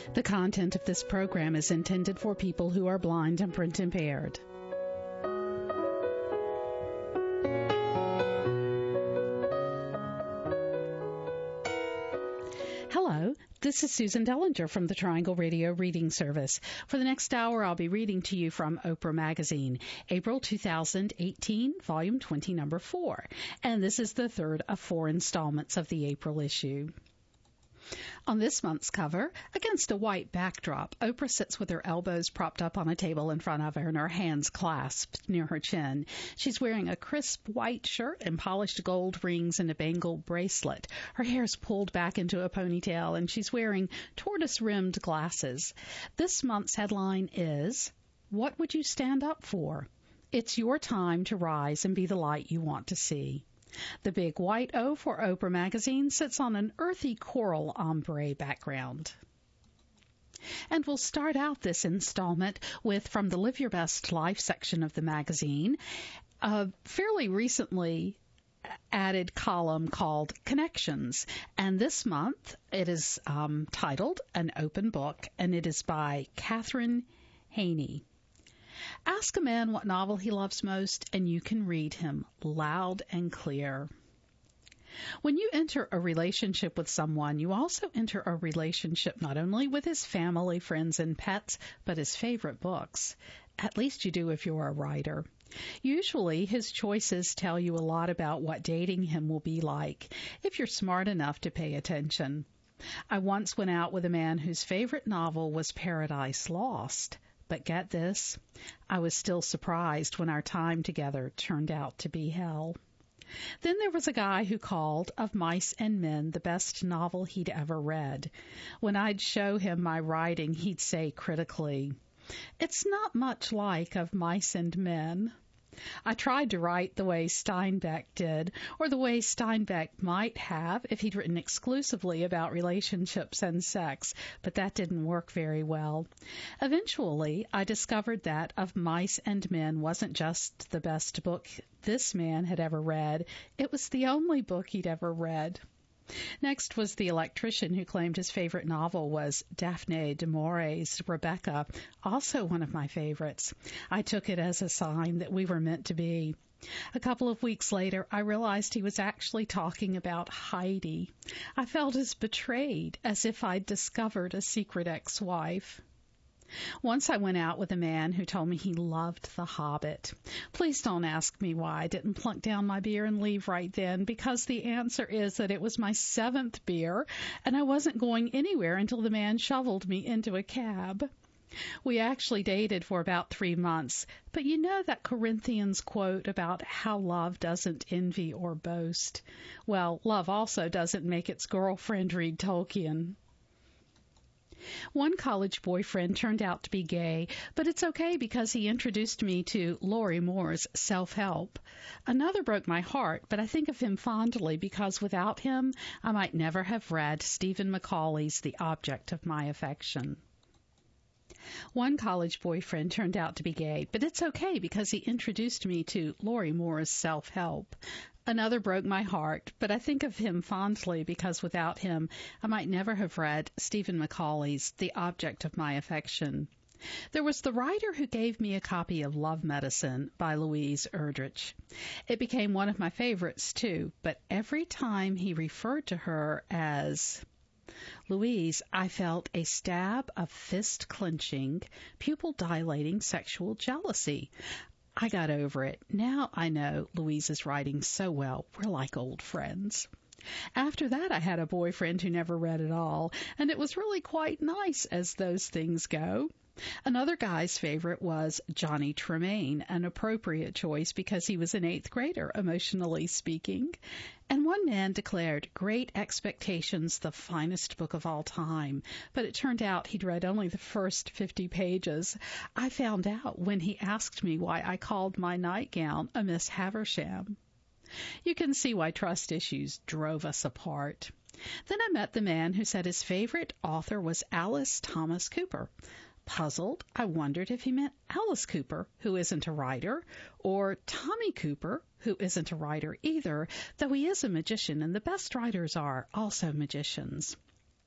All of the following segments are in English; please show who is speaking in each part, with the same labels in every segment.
Speaker 1: The content of this program is intended for people who are blind and print impaired. Hello, this is Susan Dellinger from the Triangle Radio Reading Service. For the next hour, I'll be reading to you from Oprah Magazine, April 2018, Volume 20, Number 4. And this is the third of 4 installments of the April issue. On this month's cover, against a white backdrop, Oprah sits with her elbows propped up on a table in front of her and her hands clasped near her chin. She's wearing a crisp white shirt and polished gold rings and a bangle bracelet. Her hair's pulled back into a ponytail and she's wearing tortoise-rimmed glasses. This month's headline is, "What would you stand up for? It's your time to rise and be the light you want to see." The big white O for Oprah Magazine sits on an earthy coral ombre background. And we'll start out this installment with, from the Live Your Best Life section of the magazine, a fairly recently added column called Connections. And this month it is titled An Open Book, and it is by Catherine Haney. Ask a man what novel he loves most, and you can read him loud and clear. When you enter a relationship with someone, you also enter a relationship not only with his family, friends, and pets, but his favorite books. At least you do if you're a writer. Usually, his choices tell you a lot about what dating him will be like, if you're smart enough to pay attention. I once went out with a man whose favorite novel was Paradise Lost. But get this, I was still surprised when our time together turned out to be hell. Then there was a guy who called Of Mice and Men the best novel he'd ever read. When I'd show him my writing, he'd say critically, "It's not much like Of Mice and Men." I tried to write the way Steinbeck did, or the way Steinbeck might have if he'd written exclusively about relationships and sex, but that didn't work very well. Eventually, I discovered that Of Mice and Men wasn't just the best book this man had ever read, it was the only book he'd ever read. Next was the electrician who claimed his favorite novel was Daphne du Maurier's Rebecca, also one of my favorites. I took it as a sign that we were meant to be. A couple of weeks later, I realized he was actually talking about Heidi. I felt as betrayed as if I'd discovered a secret ex-wife. Once I went out with a man who told me he loved The Hobbit. Please don't ask me why I didn't plunk down my beer and leave right then, because the answer is that it was my 7th beer, and I wasn't going anywhere until the man shoveled me into a cab. We actually dated for about 3 months, but you know that Corinthians quote about how love doesn't envy or boast? Well, love also doesn't make its girlfriend read Tolkien. One college boyfriend turned out to be gay, but it's okay because he introduced me to Lori Moore's Self-Help. Another broke my heart, but I think of him fondly because without him, I might never have read Stephen Macaulay's The Object of My Affection. One college boyfriend turned out to be gay, but it's okay because he introduced me to Lori Moore's Self-Help. Another broke my heart, but I think of him fondly because without him, I might never have read Stephen Macaulay's The Object of My Affection. There was the writer who gave me a copy of Love Medicine by Louise Erdrich. It became one of my favorites, too, but every time he referred to her as Louise, I felt a stab of fist-clenching, pupil-dilating sexual jealousy. I got over it. Now I know Louise is writing so well. We're like old friends. After that, I had a boyfriend who never read at all, and it was really quite nice as those things go. Another guy's favorite was Johnny Tremain, an appropriate choice because he was an 8th grader, emotionally speaking. And one man declared Great Expectations the finest book of all time, but it turned out he'd read only the first 50 pages. I found out when he asked me why I called my nightgown a Miss Havisham. You can see why trust issues drove us apart. Then I met the man who said his favorite author was Alice Thomas Cooper. Puzzled, I wondered if he meant Alice Cooper, who isn't a writer, or Tommy Cooper, who isn't a writer either, though he is a magician, and the best writers are also magicians.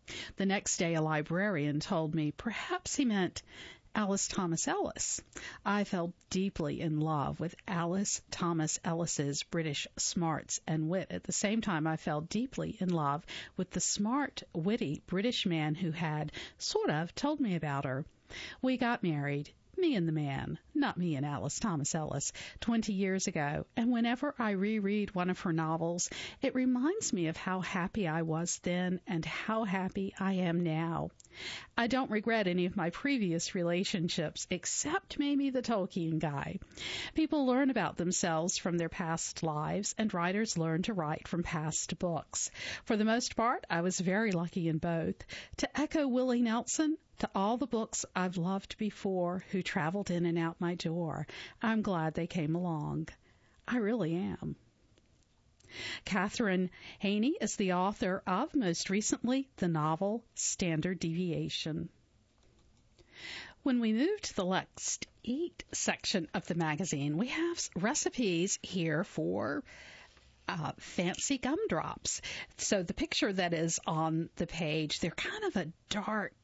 Speaker 1: The next day, a librarian told me perhaps he meant Alice Thomas Ellis. I fell deeply in love with Alice Thomas Ellis's British smarts and wit. At the same time, I fell deeply in love with the smart, witty British man who had sort of told me about her. We got married. Me and the man, not me and Alice Thomas Ellis, 20 years ago, and whenever I reread one of her novels, it reminds me of how happy I was then and how happy I am now. I don't regret any of my previous relationships, except maybe the Tolkien guy. People learn about themselves from their past lives, and writers learn to write from past books. For the most part, I was very lucky in both. To echo Willie Nelson, to all the books I've loved before who traveled in and out my door, I'm glad they came along. I really am. Catherine Haney is the author of, most recently, the novel Standard Deviation. When we move to the Let's Eat section of the magazine, we have recipes here for fancy gumdrops. So the picture that is on the page, they're kind of a dark,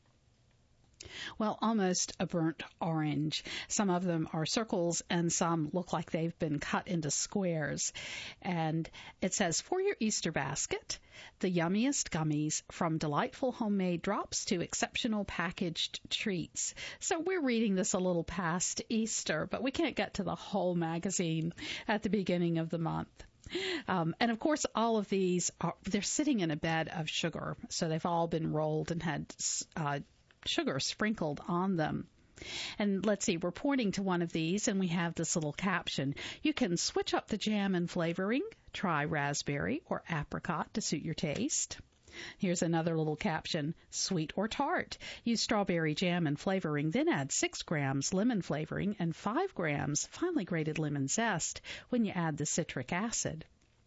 Speaker 1: well, almost a burnt orange. Some of them are circles and some look like they've been cut into squares. And it says, for your Easter basket, the yummiest gummies, from delightful homemade drops to exceptional packaged treats. So we're reading this a little past Easter, but we can't get to the whole magazine at the beginning of the month. And of course, all of these they're sitting in a bed of sugar. So they've all been rolled and had sugar sprinkled on them. And let's see, we're pointing to one of these and we have this little caption. You can switch up the jam and flavoring. Try raspberry or apricot to suit your taste. Here's another little caption. Sweet or tart. Use strawberry jam and flavoring, then add 6 grams lemon flavoring and 5 grams finely grated lemon zest when you add the citric acid.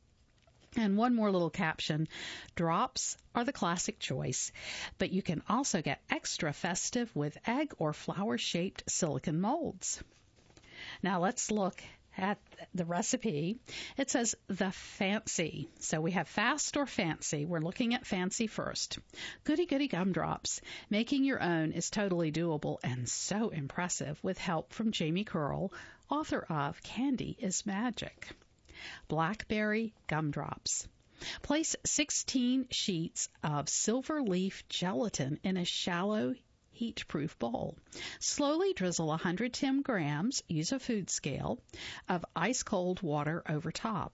Speaker 1: And one more little caption, drops are the classic choice, but you can also get extra festive with egg or flower-shaped silicone molds. Now let's look at the recipe. It says the fancy. So we have fast or fancy. We're looking at fancy first. Goody goody gumdrops. Making your own is totally doable and so impressive with help from Jamie Curl, author of Candy is Magic. Blackberry gumdrops. Place 16 sheets of silver leaf gelatin in a shallow heat-proof bowl. Slowly drizzle 110 grams, use a food scale, of ice-cold water over top.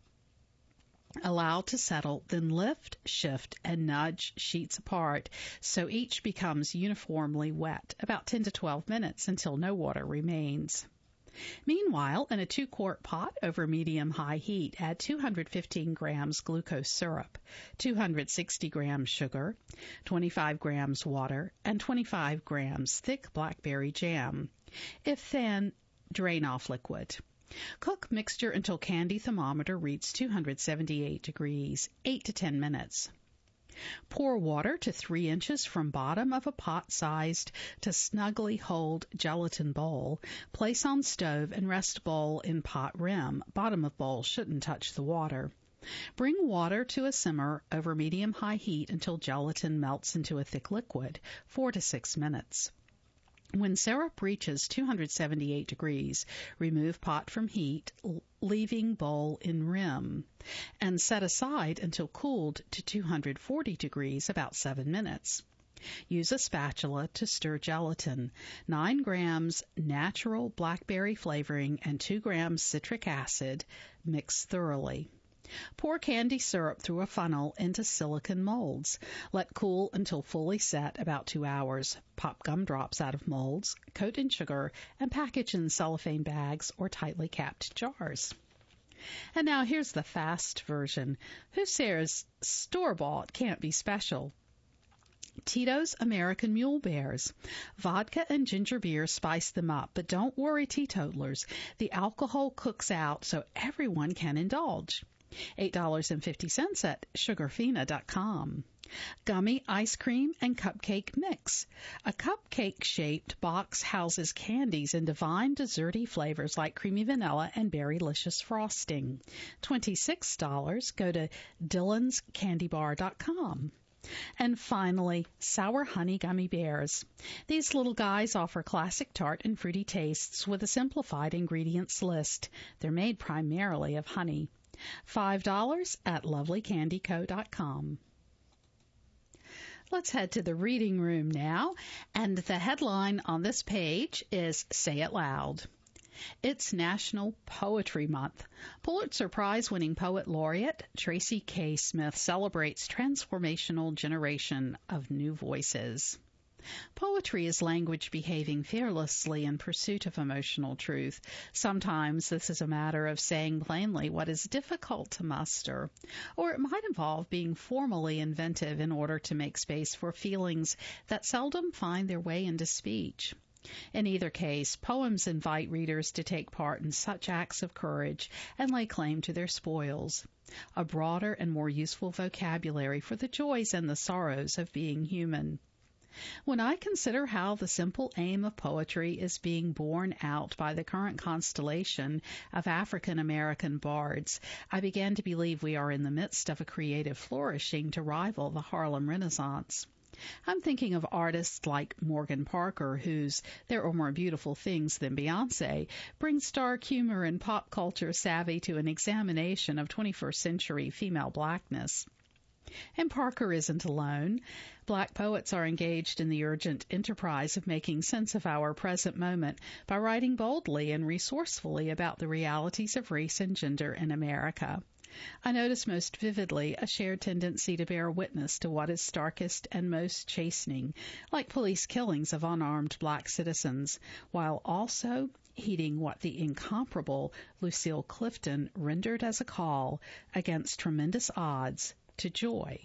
Speaker 1: Allow to settle, then lift, shift, and nudge sheets apart so each becomes uniformly wet, about 10 to 12 minutes until no water remains. Meanwhile, in a 2-quart pot over medium-high heat, add 215 grams glucose syrup, 260 grams sugar, 25 grams water, and 25 grams thick blackberry jam. If thin, drain off liquid. Cook mixture until candy thermometer reads 278 degrees, 8 to 10 minutes. Pour water to 3 inches from bottom of a pot-sized to snugly hold gelatin bowl. Place on stove and rest bowl in pot rim. Bottom of bowl shouldn't touch the water. Bring water to a simmer over medium-high heat until gelatin melts into a thick liquid, 4 to 6 minutes. When syrup reaches 278 degrees, remove pot from heat, leaving bowl in rim, and set aside until cooled to 240 degrees, about 7 minutes. Use a spatula to stir gelatin, 9 grams natural blackberry flavoring, and 2 grams citric acid. Mix thoroughly. Pour candy syrup through a funnel into silicone molds. Let cool until fully set, about 2 hours. Pop gumdrops out of molds, coat in sugar, and package in cellophane bags or tightly capped jars. And now here's the fast version. Who says store-bought can't be special? Tito's American Mule Bears. Vodka and ginger beer spice them up, but don't worry, teetotalers. The alcohol cooks out so everyone can indulge. $8.50 at sugarfina.com. Gummy ice cream and cupcake mix. A cupcake-shaped box houses candies in divine desserty flavors like creamy vanilla and berry-licious frosting. $26. Go to dylonscandybar.com. And finally, Sour Honey Gummy Bears. These little guys offer classic tart and fruity tastes with a simplified ingredients list. They're made primarily of honey. $5 at lovelycandyco.com. Let's head to the reading room now, and the headline on this page is Say It Loud. It's National Poetry Month. Pulitzer Prize-winning poet laureate Tracy K. Smith celebrates transformational generation of new voices. Poetry is language behaving fearlessly in pursuit of emotional truth. Sometimes this is a matter of saying plainly what is difficult to muster, or it might involve being formally inventive in order to make space for feelings that seldom find their way into speech. In either case, poems invite readers to take part in such acts of courage and lay claim to their spoils, a broader and more useful vocabulary for the joys and the sorrows of being human. When I consider how the simple aim of poetry is being borne out by the current constellation of African American bards, I begin to believe we are in the midst of a creative flourishing to rival the Harlem Renaissance. I'm thinking of artists like Morgan Parker, whose There Are More Beautiful Things Than Beyoncé brings dark humor and pop culture savvy to an examination of 21st century female blackness. And Parker isn't alone. Black poets are engaged in the urgent enterprise of making sense of our present moment by writing boldly and resourcefully about the realities of race and gender in America. I notice most vividly a shared tendency to bear witness to what is starkest and most chastening, like police killings of unarmed black citizens, while also heeding what the incomparable Lucille Clifton rendered as a call against tremendous odds to joy.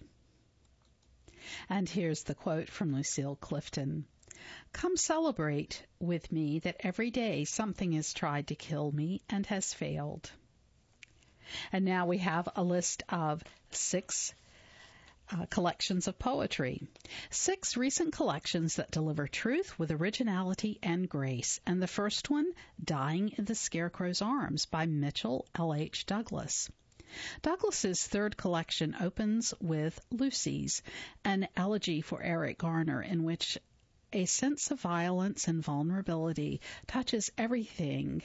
Speaker 1: And here's the quote from Lucille Clifton. "Come celebrate with me that every day something has tried to kill me and has failed." And now we have a list of 6 collections of poetry. 6 recent collections that deliver truth with originality and grace. And the first one, Dying in the Scarecrow's Arms by Mitchell L.H. Douglas. Douglas's third collection opens with Lucy's, an elegy for Eric Garner, in which a sense of violence and vulnerability touches everything.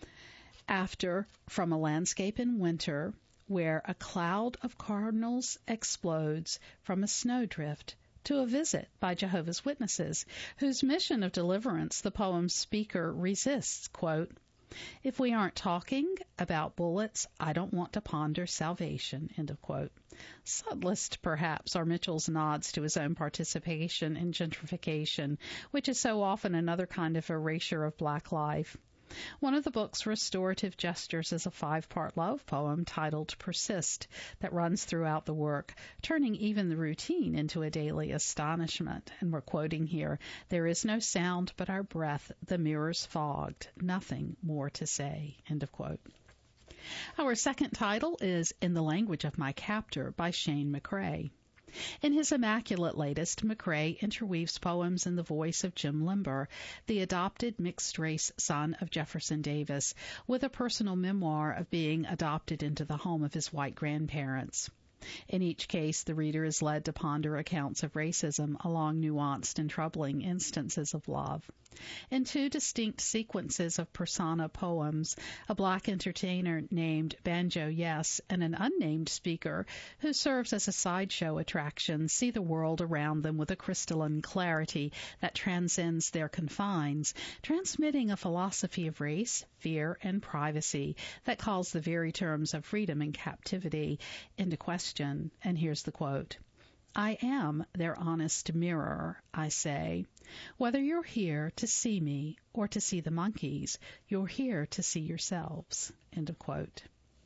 Speaker 1: After From a Landscape in Winter, where a cloud of cardinals explodes from a snowdrift, to A Visit by Jehovah's Witnesses, whose mission of deliverance the poem's speaker resists, quote, "If we aren't talking about bullets, I don't want to ponder salvation," end of quote. Subtlest, perhaps, are Mitchell's nods to his own participation in gentrification, which is so often another kind of erasure of black life. One of the book's restorative gestures is a 5-part love poem titled Persist that runs throughout the work, turning even the routine into a daily astonishment. And we're quoting here, "There is no sound but our breath, the mirrors fogged, nothing more to say," end of quote. Our second title is In the Language of My Captor by Shane McCrae. In his immaculate latest, McCrae interweaves poems in the voice of Jim Limber, the adopted mixed-race son of Jefferson Davis, with a personal memoir of being adopted into the home of his white grandparents. In each case, the reader is led to ponder accounts of racism along nuanced and troubling instances of love. In 2 distinct sequences of persona poems, a black entertainer named Banjo Yes and an unnamed speaker who serves as a sideshow attraction see the world around them with a crystalline clarity that transcends their confines, transmitting a philosophy of race, fear, and privacy that calls the very terms of freedom and captivity into question. And here's the quote. "I am their honest mirror, I say. Whether you're here to see me or to see the monkeys, you're here to see yourselves." End of quote.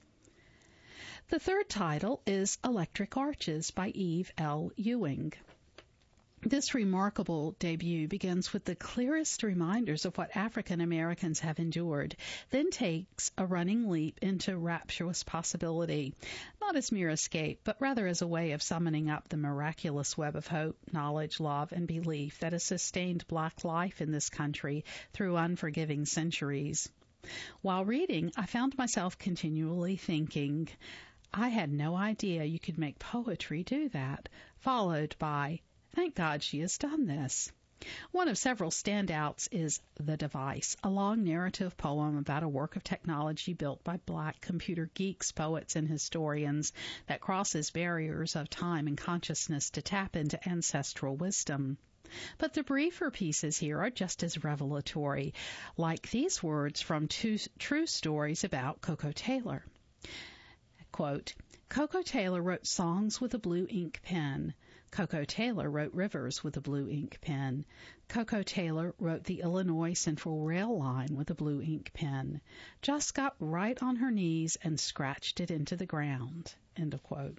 Speaker 1: The third title is Electric Arches by Eve L. Ewing. This remarkable debut begins with the clearest reminders of what African Americans have endured, then takes a running leap into rapturous possibility, not as mere escape, but rather as a way of summoning up the miraculous web of hope, knowledge, love, and belief that has sustained black life in this country through unforgiving centuries. While reading, I found myself continually thinking, I had no idea you could make poetry do that, followed by, thank God she has done this. One of several standouts is The Device, a long narrative poem about a work of technology built by black computer geeks, poets, and historians that crosses barriers of time and consciousness to tap into ancestral wisdom. But the briefer pieces here are just as revelatory, like these words from two true stories about Koko Taylor. Quote, Koko Taylor wrote songs with a blue ink pen. Koko Taylor wrote rivers with a blue ink pen. Koko Taylor wrote the Illinois Central Rail line with a blue ink pen. Just got right on her knees and scratched it into the ground. End of quote.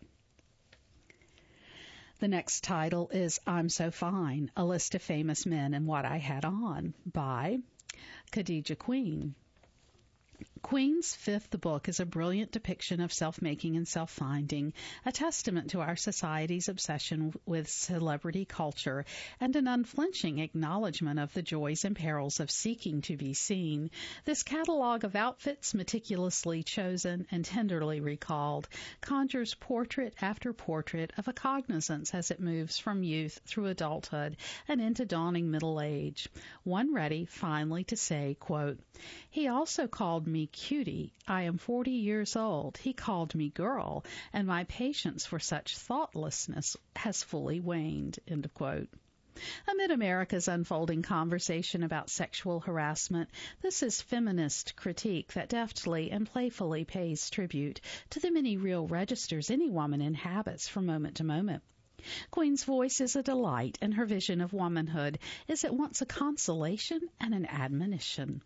Speaker 1: The next title is I'm So Fine, A List of Famous Men and What I Had On by Khadija Queen. Queen's fifth book is a brilliant depiction of self-making and self-finding, a testament to our society's obsession with celebrity culture, and an unflinching acknowledgement of the joys and perils of seeking to be seen. This catalog of outfits, meticulously chosen and tenderly recalled, conjures portrait after portrait of a cognizance as it moves from youth through adulthood and into dawning middle age. One ready, finally, to say, quote, he also called me cutie. I am 40 years old. He called me girl, and my patience for such thoughtlessness has fully waned. End of quote. Amid America's unfolding conversation about sexual harassment, this is feminist critique that deftly and playfully pays tribute to the many real registers any woman inhabits from moment to moment. Queen's voice is a delight, and her vision of womanhood is at once a consolation and an admonition.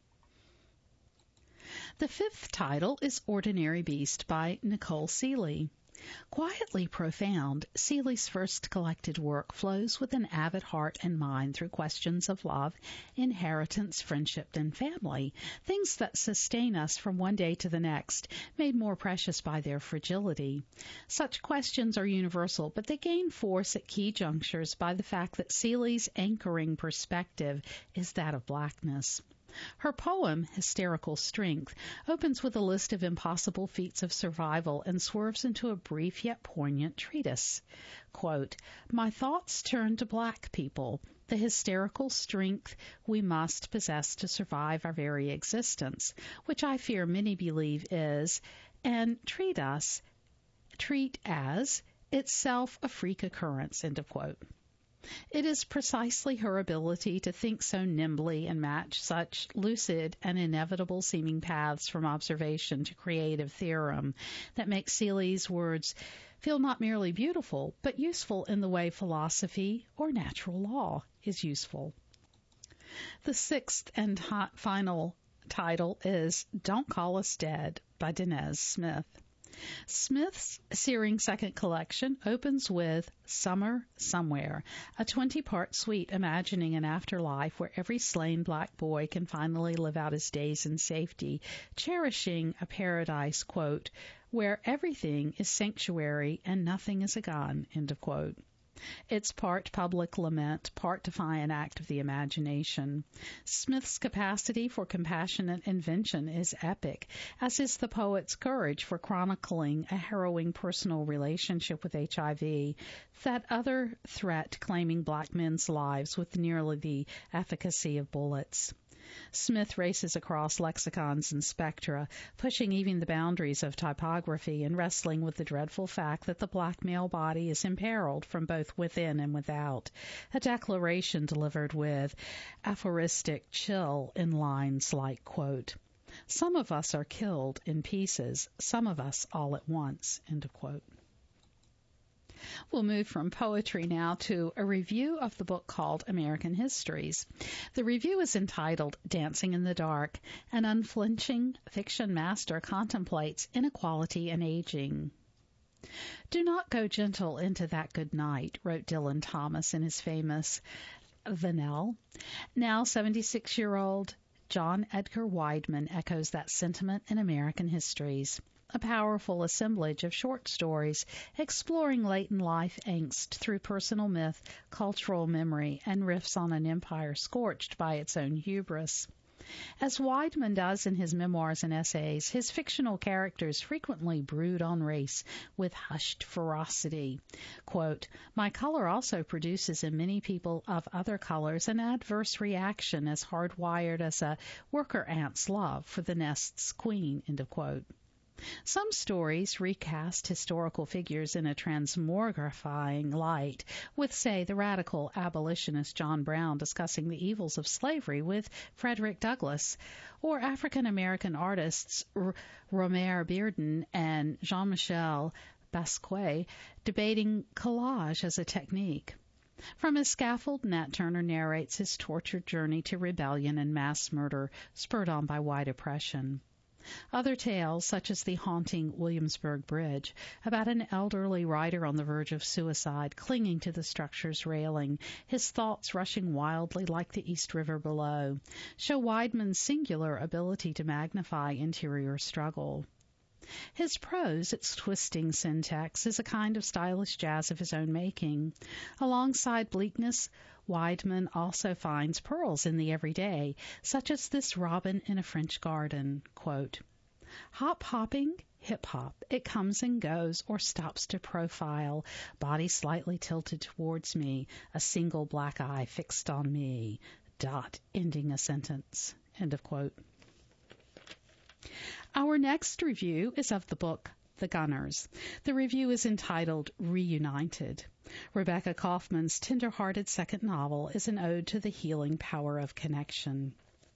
Speaker 1: The fifth title is Ordinary Beast by Nicole Seeley. Quietly profound, Seeley's first collected work flows with an avid heart and mind through questions of love, inheritance, friendship, and family, things that sustain us from one day to the next, made more precious by their fragility. Such questions are universal, but they gain force at key junctures by the fact that Seeley's anchoring perspective is that of blackness. Her poem, Hysterical Strength, opens with a list of impossible feats of survival and swerves into a brief yet poignant treatise. Quote, my thoughts turn to black people, the hysterical strength we must possess to survive our very existence, which I fear many believe is, and treat as, itself a freak occurrence, end of quote. It is precisely her ability to think so nimbly and match such lucid and inevitable seeming paths from observation to creative theorem that makes Seeley's words feel not merely beautiful, but useful in the way philosophy or natural law is useful. The sixth and final title is Don't Call Us Dead by Danez Smith. Smith's searing second collection opens with Summer Somewhere, a 20-part suite imagining an afterlife where every slain black boy can finally live out his days in safety, cherishing a paradise, quote, where everything is sanctuary and nothing is a gun, end of quote. It's part public lament, part defiant act of the imagination. Smith's capacity for compassionate invention is epic, as is the poet's courage for chronicling a harrowing personal relationship with HIV, that other threat claiming black men's lives with nearly the efficacy of bullets. Smith races across lexicons and spectra, pushing even the boundaries of typography and wrestling with the dreadful fact that the black male body is imperiled from both within and without, a declaration delivered with aphoristic chill in lines like, quote, some of us are killed in pieces, some of us all at once, end of quote. We'll move from poetry now to a review of the book called American Histories. The review is entitled Dancing in the Dark. An unflinching fiction master contemplates inequality and aging. Do not go gentle into that good night, wrote Dylan Thomas in his famous Vanell. Now 76-year-old John Edgar Wideman echoes that sentiment in American Histories. A powerful assemblage of short stories exploring late-in life angst through personal myth, cultural memory, and riffs on an empire scorched by its own hubris. As Weidman does in his memoirs and essays, his fictional characters frequently brood on race with hushed ferocity. Quote, "My color also produces in many people of other colors an adverse reaction as hardwired as a worker ant's love for the nest's queen." End of quote. Some stories recast historical figures in a transmogrifying light, with, say, the radical abolitionist John Brown discussing the evils of slavery with Frederick Douglass, or African-American artists Romare Bearden and Jean-Michel Basquiat debating collage as a technique. From his scaffold, Nat Turner narrates his tortured journey to rebellion and mass murder spurred on by white oppression. Other tales, such as the haunting Williamsburg Bridge, about an elderly rider on the verge of suicide, clinging to the structure's railing, his thoughts rushing wildly like the East River below, show Weidman's singular ability to magnify interior struggle. His prose, its twisting syntax, is a kind of stylish jazz of his own making. Alongside bleakness, Weidman also finds pearls in the everyday, such as this robin in a French garden. Quote, "Hop-hopping, hip-hop, it comes and goes or stops to profile, body slightly tilted towards me, a single black eye fixed on me, dot, ending a sentence." End of quote. Our next review is of the book The Gunners. The review is entitled Reunited. Rebecca Kaufman's tender-hearted second novel is an ode to the healing power of connection.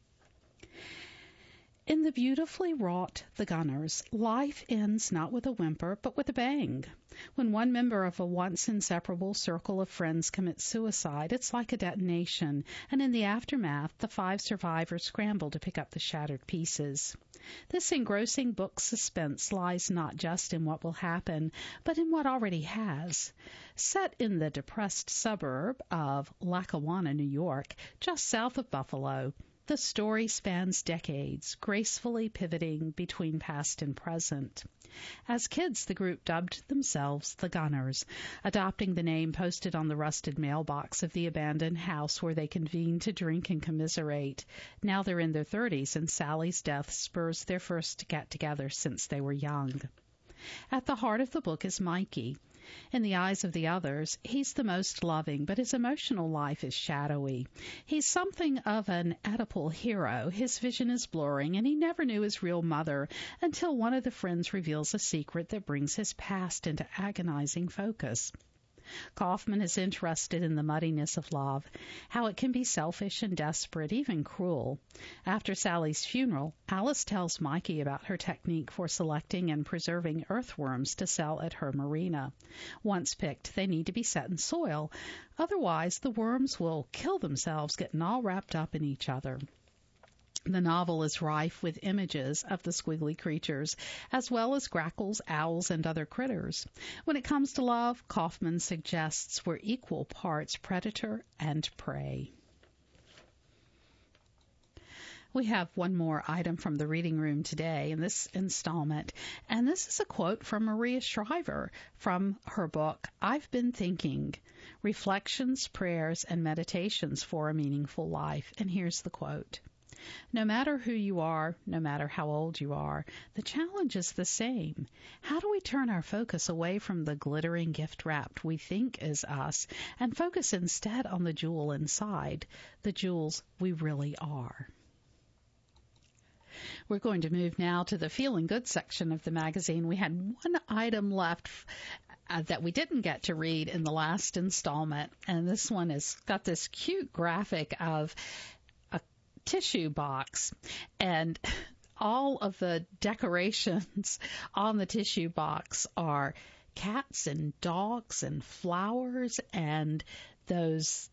Speaker 1: In the beautifully wrought The Gunners, life ends not with a whimper, but with a bang. When one member of a once inseparable circle of friends commits suicide, it's like a detonation, and in the aftermath, the 5 survivors scramble to pick up the shattered pieces. This engrossing book suspense lies not just in what will happen, but in what already has. Set in the depressed suburb of Lackawanna, New York, just south of Buffalo, the story spans decades, gracefully pivoting between past and present. As kids, the group dubbed themselves the Gunners, adopting the name posted on the rusted mailbox of the abandoned house where they convened to drink and commiserate. Now they're in their 30s, and Sally's death spurs their first get-together since they were young. At the heart of the book is Mikey. In the eyes of the others, he's the most loving, but his emotional life is shadowy. He's something of an Oedipal hero. His vision is blurring, and he never knew his real mother until one of the friends reveals a secret that brings his past into agonizing focus. Kaufman is interested in the muddiness of love, how it can be selfish and desperate, even cruel. After Sally's funeral, Alice tells Mikey about her technique for selecting and preserving earthworms to sell at her marina. Once picked, they need to be set in soil. Otherwise, the worms will kill themselves, getting all wrapped up in each other. The novel is rife with images of the squiggly creatures, as well as grackles, owls, and other critters. When it comes to love, Kaufman suggests we're equal parts predator and prey. We have one more item from the reading room today in this installment, and this is a quote from Maria Shriver from her book, I've Been Thinking, Reflections, Prayers, and Meditations for a Meaningful Life. And here's the quote. No matter who you are, no matter how old you are, the challenge is the same. How do we turn our focus away from the glittering gift wrapped we think is us and focus instead on the jewel inside, the jewels we really are? We're going to move now to the Feeling Good section of the magazine. We had one item left that we didn't get to read in the last installment, and this one has got this cute graphic of tissue box, and all of the decorations on the tissue box are cats and dogs and flowers and those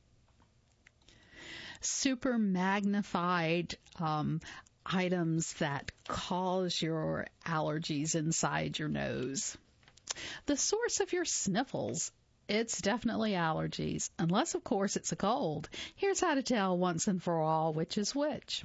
Speaker 1: super magnified items that cause your allergies inside your nose. The source of your sniffles, it's definitely allergies, unless, of course, it's a cold. Here's how to tell once and for all which is which.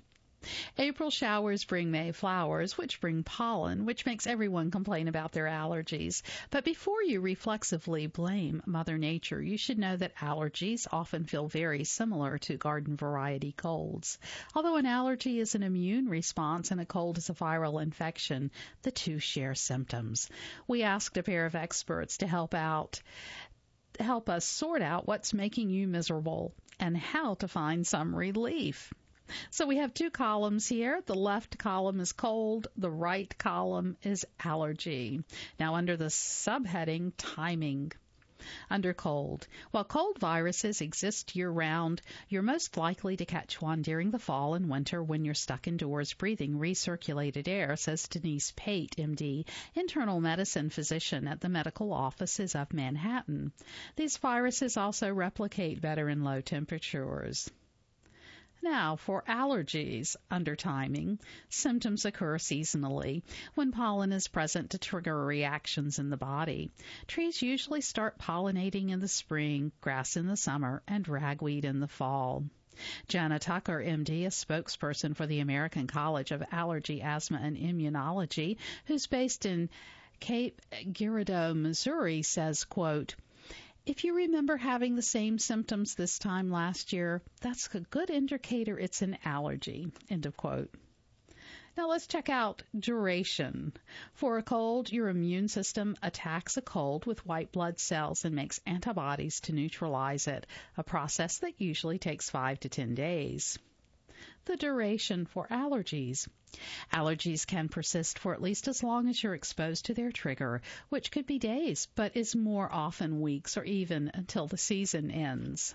Speaker 1: April showers bring May flowers, which bring pollen, which makes everyone complain about their allergies. But before you reflexively blame Mother Nature, you should know that allergies often feel very similar to garden variety colds. Although an allergy is an immune response and a cold is a viral infection, the two share symptoms. We asked a pair of experts to help us sort out what's making you miserable and how to find some relief. So we have two columns here. The left column is cold. The right column is allergy. Now under the subheading, timing. Under cold. While cold viruses exist year-round, you're most likely to catch one during the fall and winter when you're stuck indoors breathing recirculated air, says Denise Pate, MD, internal medicine physician at the medical offices of Manhattan. These viruses also replicate better in low temperatures. Now, for allergies under timing, symptoms occur seasonally when pollen is present to trigger reactions in the body. Trees usually start pollinating in the spring, grass in the summer, and ragweed in the fall. Jana Tucker, MD, a spokesperson for the American College of Allergy, Asthma, and Immunology, who's based in Cape Girardeau, Missouri, says, quote, "If you remember having the same symptoms this time last year, that's a good indicator it's an allergy." End of quote. Now let's check out duration. For a cold, your immune system attacks a cold with white blood cells and makes antibodies to neutralize it, a process that usually takes 5 to 10 days. The duration for allergies. Allergies can persist for at least as long as you're exposed to their trigger, which could be days, but is more often weeks or even until the season ends.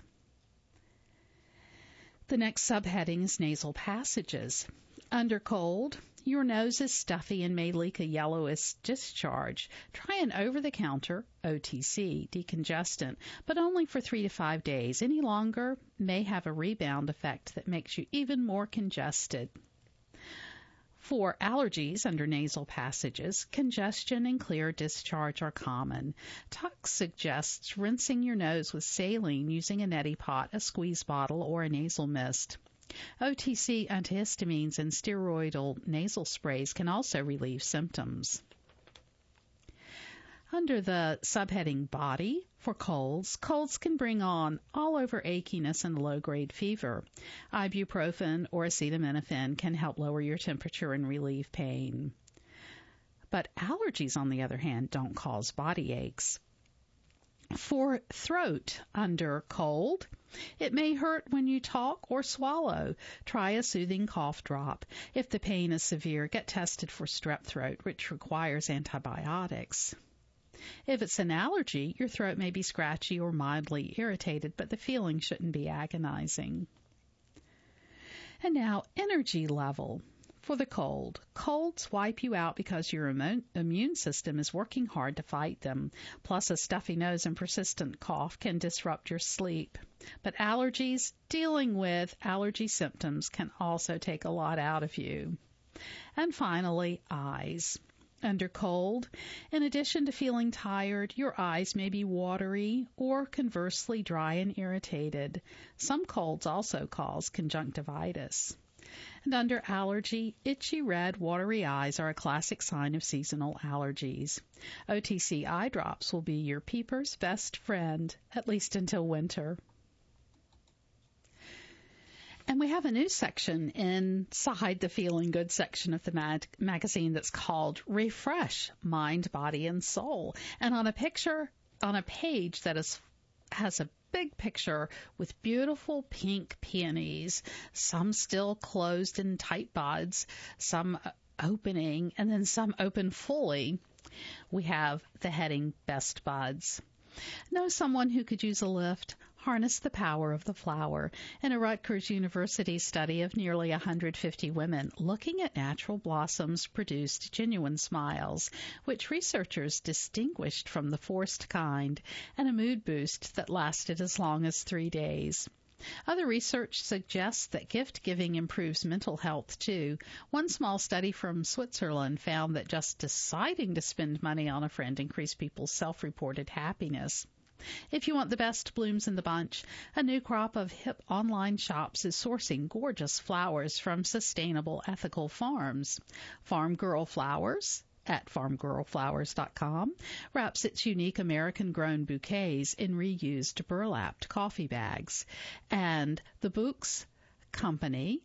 Speaker 1: The next subheading is nasal passages. Under cold, your nose is stuffy and may leak a yellowish discharge. Try an over-the-counter, OTC, decongestant, but only for 3 to 5 days. Any longer may have a rebound effect that makes you even more congested. For allergies under nasal passages, congestion and clear discharge are common. Tuck suggests rinsing your nose with saline using a neti pot, a squeeze bottle, or a nasal mist. OTC antihistamines and steroidal nasal sprays can also relieve symptoms. Under the subheading body, for colds can bring on all-over achiness and low-grade fever. Ibuprofen or acetaminophen can help lower your temperature and relieve pain. But allergies, on the other hand, don't cause body aches. For throat under cold, it may hurt when you talk or swallow. Try a soothing cough drop. If the pain is severe, get tested for strep throat, which requires antibiotics. If it's an allergy, your throat may be scratchy or mildly irritated, but the feeling shouldn't be agonizing. And now, energy level. For the cold, colds wipe you out because your immune system is working hard to fight them. Plus, a stuffy nose and persistent cough can disrupt your sleep. But allergies, dealing with allergy symptoms can also take a lot out of you. And finally, eyes. Under cold, in addition to feeling tired, your eyes may be watery or conversely dry and irritated. Some colds also cause conjunctivitis. And under allergy, itchy red, watery eyes are a classic sign of seasonal allergies. OTC eye drops will be your peeper's best friend, at least until winter. And we have a new section inside the Feeling Good section of the magazine that's called Refresh, Mind, Body, and Soul. And on a page that has a big picture with beautiful pink peonies, some still closed in tight buds, some opening, and then some open fully. We have the heading Best Buds. Know someone who could use a lift? Harness the power of the flower. In a Rutgers University study of nearly 150 women looking at natural blossoms produced genuine smiles, which researchers distinguished from the forced kind, and a mood boost that lasted as long as 3 days. Other research suggests that gift-giving improves mental health, too. One small study from Switzerland found that just deciding to spend money on a friend increased people's self-reported happiness. If you want the best blooms in the bunch, a new crop of hip online shops is sourcing gorgeous flowers from sustainable, ethical farms. Farm Girl Flowers at farmgirlflowers.com wraps its unique American-grown bouquets in reused burlapped coffee bags. And the Bouqs Company,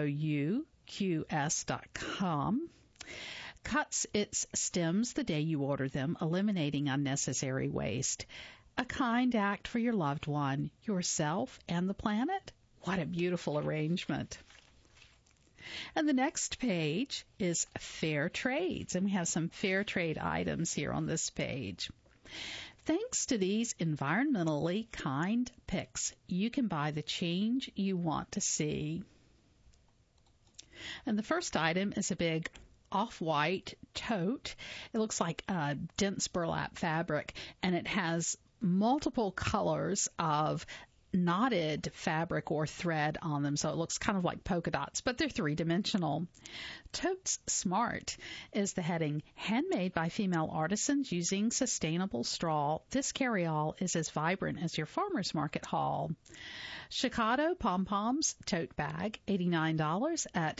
Speaker 1: BOUQS.com, cuts its stems the day you order them, eliminating unnecessary waste. A kind act for your loved one, yourself, and the planet? What a beautiful arrangement. And the next page is Fair Trades, and we have some fair trade items here on this page. Thanks to these environmentally kind picks, you can buy the change you want to see. And the first item is a big off-white tote. It looks like a dense burlap fabric, and it has multiple colors of knotted fabric or thread on them, so it looks kind of like polka dots, but they're three-dimensional. Totes Smart is the heading. Handmade by female artisans using sustainable straw, this carry-all is as vibrant as your farmer's market haul. Chicado Pom-Poms tote bag, $89 at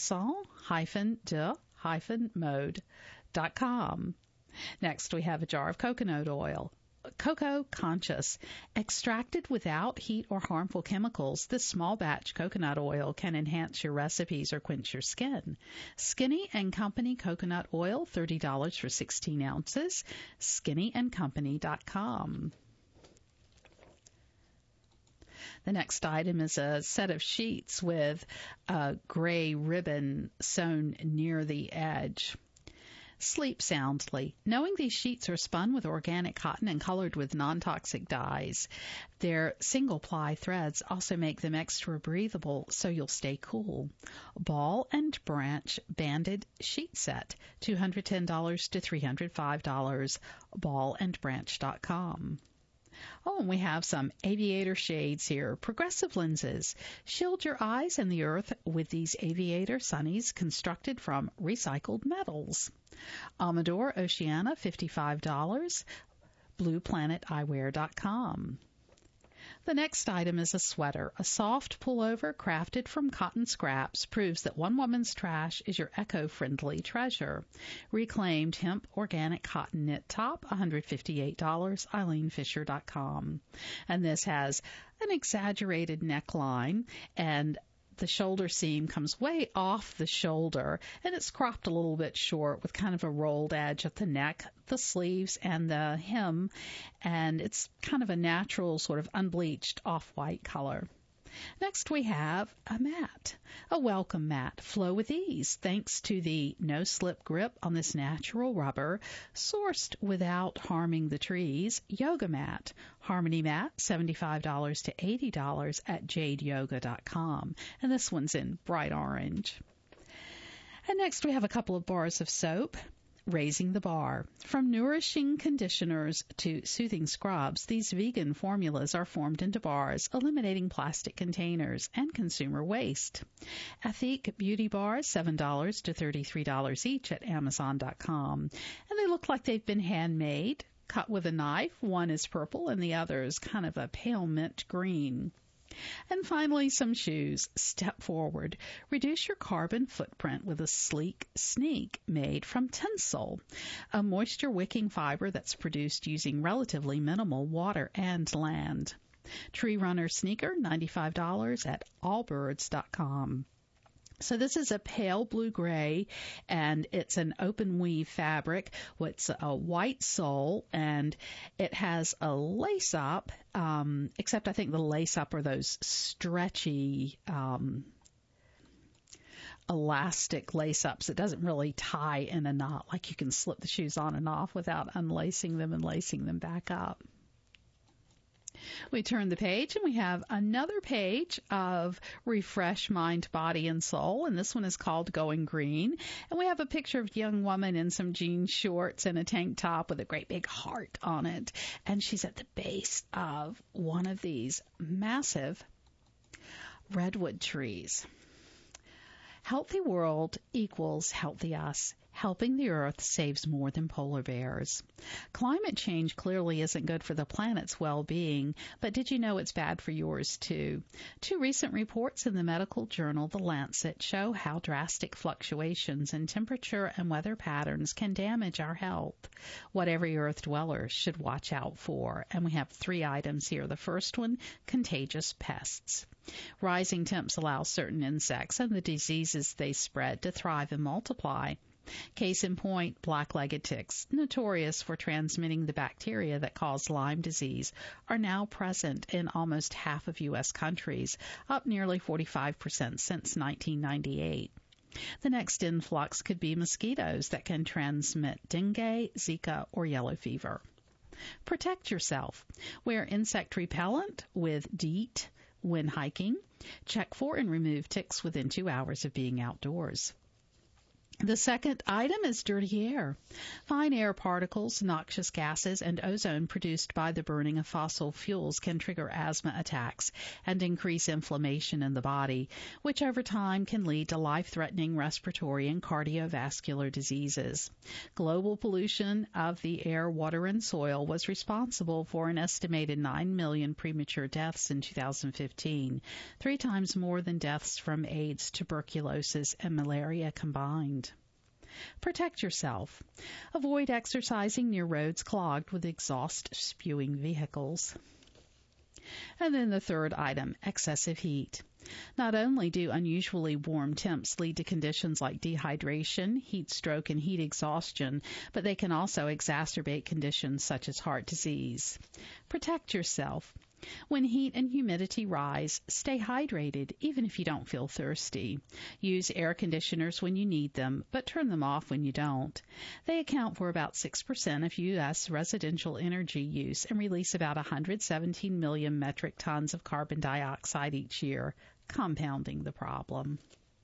Speaker 1: maison-de-mode.com. Next, we have a jar of coconut oil. Cocoa Conscious. Extracted without heat or harmful chemicals, this small batch coconut oil can enhance your recipes or quench your skin. Skinny & Company coconut oil, $30 for 16 ounces. skinnyandcompany.com. The next item is a set of sheets with a gray ribbon sewn near the edge. Sleep soundly. Knowing these sheets are spun with organic cotton and colored with non-toxic dyes. Their single-ply threads also make them extra breathable so you'll stay cool. Ball and Branch banded sheet set, $210 to $305, ballandbranch.com. Oh, and we have some aviator shades here. Progressive lenses. Shield your eyes and the earth with these aviator sunnies constructed from recycled metals. Amador Oceana, $55. BluePlanetEyewear.com. The next item is a sweater. A soft pullover crafted from cotton scraps proves that one woman's trash is your eco-friendly treasure. Reclaimed hemp organic cotton knit top, $158, EileenFisher.com. And this has an exaggerated neckline, and the shoulder seam comes way off the shoulder, and it's cropped a little bit short with kind of a rolled edge at the neck, the sleeves, and the hem, and it's kind of a natural sort of unbleached off-white color. Next we have a mat, a welcome mat. Flow with ease thanks to the no-slip grip on this natural rubber, sourced without harming the trees. Yoga mat, Harmony mat, $75 to $80 at jadeyoga.com. And this one's in bright orange. And next we have a couple of bars of soap. Raising the bar. From nourishing conditioners to soothing scrubs, these vegan formulas are formed into bars, eliminating plastic containers and consumer waste. Ethique beauty bars, $7 to $33 each at Amazon.com. And they look like they've been handmade, cut with a knife. One is purple and the other is kind of a pale mint green. And finally, some shoes. Step forward. Reduce your carbon footprint with a sleek sneak made from Tencel, a moisture-wicking fiber that's produced using relatively minimal water and land. Tree Runner sneaker, $95 at allbirds.com. So this is a pale blue-gray, and it's an open weave fabric. It's a white sole, and it has a lace-up, except I think the lace-up are those stretchy elastic lace-ups. It doesn't really tie in a knot, like you can slip the shoes on and off without unlacing them and lacing them back up. We turn the page and we have another page of Refresh Mind, Body, and Soul, and this one is called Going Green. And we have a picture of a young woman in some jean shorts and a tank top with a great big heart on it. And she's at the base of one of these massive redwood trees. Healthy world equals healthy us. Helping the Earth saves more than polar bears. Climate change clearly isn't good for the planet's well-being, but did you know it's bad for yours too? Two recent reports in the medical journal The Lancet show how drastic fluctuations in temperature and weather patterns can damage our health, what every Earth dweller should watch out for. And we have 3 items here. The first one, contagious pests. Rising temps allow certain insects and the diseases they spread to thrive and multiply. Case in point, black-legged ticks, notorious for transmitting the bacteria that cause Lyme disease, are now present in almost half of U.S. countries, up nearly 45% since 1998. The next influx could be mosquitoes that can transmit dengue, Zika, or yellow fever. Protect yourself. Wear insect repellent with DEET when hiking. Check for and remove ticks within 2 hours of being outdoors. The second item is dirty air. Fine air particles, noxious gases, and ozone produced by the burning of fossil fuels can trigger asthma attacks and increase inflammation in the body, which over time can lead to life-threatening respiratory and cardiovascular diseases. Global pollution of the air, water, and soil was responsible for an estimated 9 million premature deaths in 2015, 3 times more than deaths from AIDS, tuberculosis, and malaria combined. Protect yourself. Avoid exercising near roads clogged with exhaust-spewing vehicles. And then the third item, excessive heat. Not only do unusually warm temps lead to conditions like dehydration, heat stroke, and heat exhaustion, but they can also exacerbate conditions such as heart disease. Protect yourself. When heat and humidity rise, stay hydrated even if you don't feel thirsty. Use air conditioners when you need them, but turn them off when you don't. They account for about 6% of U.S. residential energy use and release about 117 million metric tons of carbon dioxide each year, compounding the problem.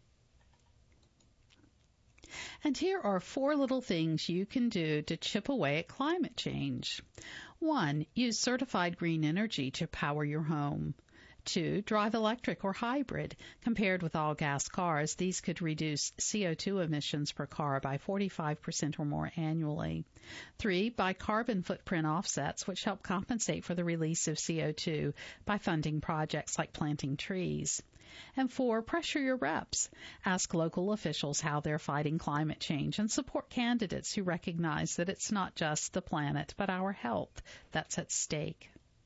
Speaker 1: And here are 4 little things you can do to chip away at climate change. 1. Use certified green energy to power your home. 2. Drive electric or hybrid. Compared with all gas cars, these could reduce CO2 emissions per car by 45% or more annually. 3. Buy carbon footprint offsets, which help compensate for the release of CO2 by funding projects like planting trees. And 4, pressure your reps. Ask local officials how they're fighting climate change and support candidates who recognize that it's not just the planet, but our health that's at stake.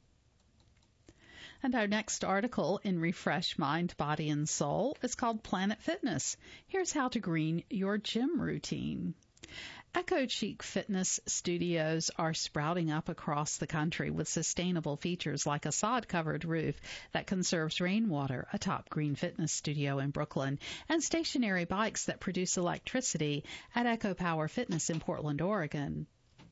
Speaker 1: And our next article in Refresh Mind, Body, and Soul is called Planet Fitness. Here's how to green your gym routine. Eco-chic fitness studios are sprouting up across the country with sustainable features like a sod-covered roof that conserves rainwater, a top green fitness studio in Brooklyn, and stationary bikes that produce electricity at EcoPower Fitness in Portland, Oregon.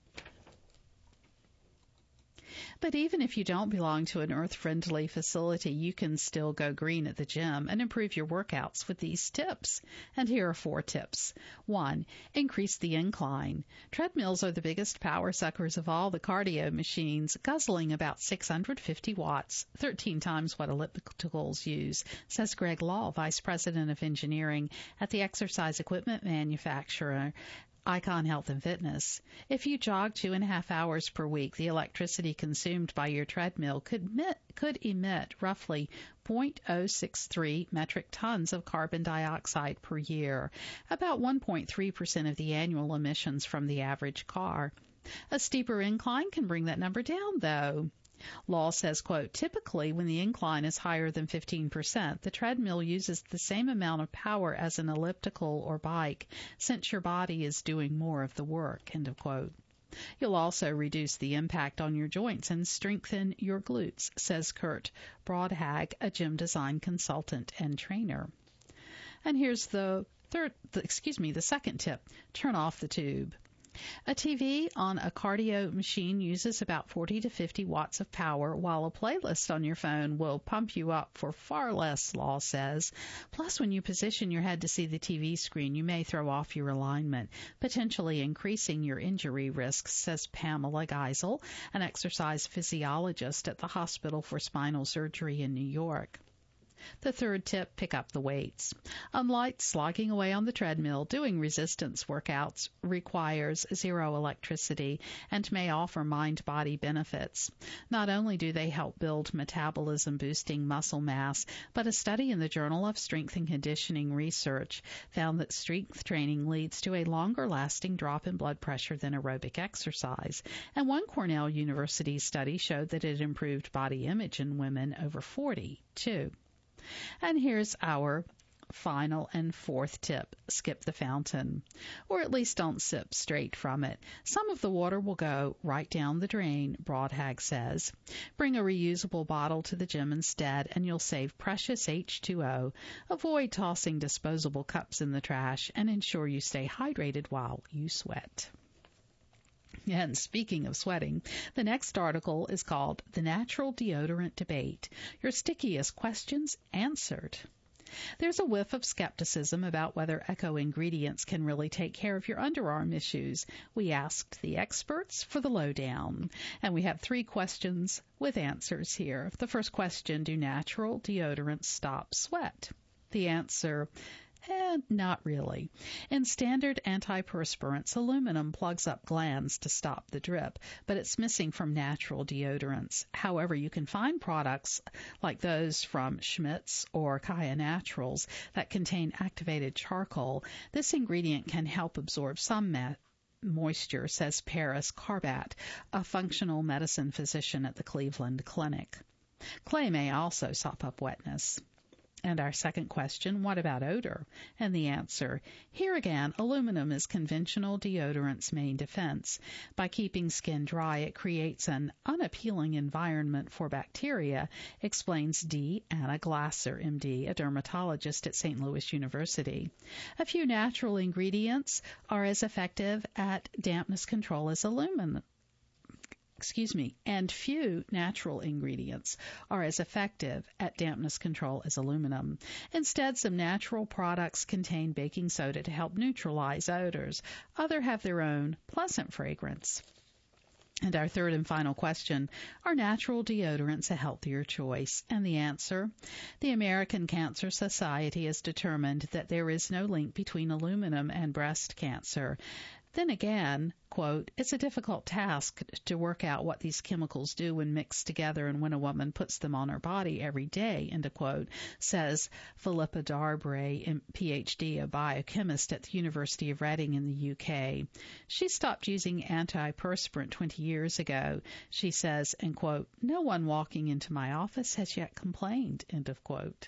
Speaker 1: But even if you don't belong to an earth-friendly facility, you can still go green at the gym and improve your workouts with these tips. And here are 4 tips. 1. Increase the incline. Treadmills are the biggest power suckers of all the cardio machines, guzzling about 650 watts, 13 times what ellipticals use, says Greg Law, Vice President of Engineering at the exercise equipment manufacturer Icon Health and Fitness. If you jog 2.5 hours per week, the electricity consumed by your treadmill could emit roughly 0.063 metric tons of carbon dioxide per year, about 1.3% of the annual emissions from the average car. A steeper incline can bring that number down, though. Law says, quote, typically when the incline is higher than 15%, the treadmill uses the same amount of power as an elliptical or bike, since your body is doing more of the work, end of quote. You'll also reduce the impact on your joints and strengthen your glutes, says Kurt Broadhag, a gym design consultant and trainer. And here's the second tip. Turn off the tube. A TV on a cardio machine uses about 40 to 50 watts of power, while a playlist on your phone will pump you up for far less, Law says. Plus, when you position your head to see the TV screen, you may throw off your alignment, potentially increasing your injury risks, says Pamela Geisel, an exercise physiologist at the Hospital for Spinal Surgery in New York. The third tip, pick up the weights. Unlike slogging away on the treadmill, doing resistance workouts requires zero electricity and may offer mind-body benefits. Not only do they help build metabolism-boosting muscle mass, but a study in the Journal of Strength and Conditioning Research found that strength training leads to a longer-lasting drop in blood pressure than aerobic exercise. And one Cornell University study showed that it improved body image in women over 40, too. And here's our final and fourth tip. Skip the fountain, or at least don't sip straight from it. Some of the water will go right down the drain, Broadhag says. Bring a reusable bottle to the gym instead, and you'll save precious H2O. Avoid tossing disposable cups in the trash, and ensure you stay hydrated while you sweat. And speaking of sweating, the next article is called The Natural Deodorant Debate, Your Stickiest Questions Answered. There's a whiff of skepticism about whether eco-ingredients can really take care of your underarm issues. We asked the experts for the lowdown, and we have 3 questions with answers here. The first question, do natural deodorants stop sweat? The answer, not really. In standard antiperspirants, aluminum plugs up glands to stop the drip, but it's missing from natural deodorants. However, you can find products like those from Schmidt's or Kaya Naturals that contain activated charcoal. This ingredient can help absorb some moisture, says Paris Carbat, a functional medicine physician at the Cleveland Clinic. Clay may also sop up wetness. And our second question, what about odor? And the answer, here again, aluminum is conventional deodorant's main defense. By keeping skin dry, it creates an unappealing environment for bacteria, explains D. Anna Glasser, MD, a dermatologist at St. Louis University. A few natural ingredients are as effective at dampness control as aluminum. And few natural ingredients are as effective at dampness control as aluminum. Instead, some natural products contain baking soda to help neutralize odors. Others have their own pleasant fragrance. And our third and final question, are natural deodorants a healthier choice? And the answer, the American Cancer Society has determined that there is no link between aluminum and breast cancer. Then again, quote, it's a difficult task to work out what these chemicals do when mixed together and when a woman puts them on her body every day, end of quote, says Philippa Darbre, Ph.D., a biochemist at the University of Reading in the UK. She stopped using antiperspirant 20 years ago. She says, and quote, no one walking into my office has yet complained, end of quote.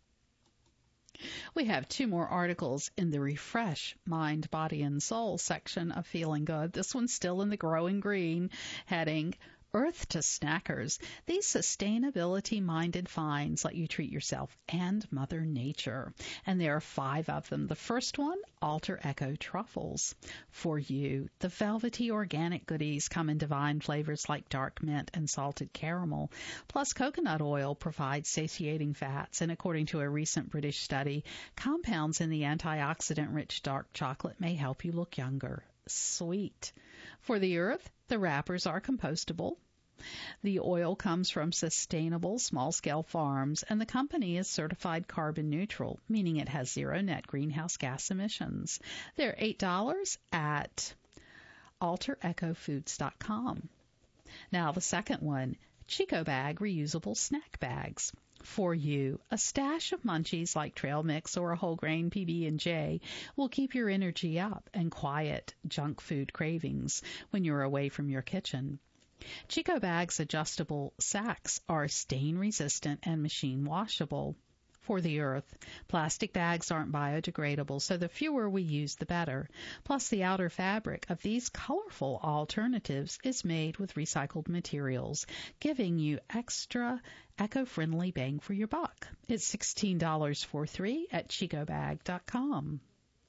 Speaker 1: We have 2 more articles in the Refresh Mind, Body, and Soul section of Feeling Good. This one's still in the Growing Green heading, Earth to Snackers. These sustainability-minded finds let you treat yourself and Mother Nature. And there are 5 of them. The first one, Alter Echo Truffles. For you, the velvety organic goodies come in divine flavors like dark mint and salted caramel. Plus, coconut oil provides satiating fats. And according to a recent British study, compounds in the antioxidant-rich dark chocolate may help you look younger. Sweet. For the earth, the wrappers are compostable. The oil comes from sustainable small-scale farms, and the company is certified carbon neutral, meaning it has 0 net greenhouse gas emissions. They're $8 at alterecofoods.com. Now the second one, Chico Bag reusable snack bags. For you, a stash of munchies like trail mix or a whole grain PB&J will keep your energy up and quiet junk food cravings when you're away from your kitchen. Chico Bag's adjustable sacks are stain resistant and machine washable. For the earth, plastic bags aren't biodegradable, so the fewer we use, the better. Plus, the outer fabric of these colorful alternatives is made with recycled materials, giving you extra eco-friendly bang for your buck. It's $16 for 3 at chicobag.com.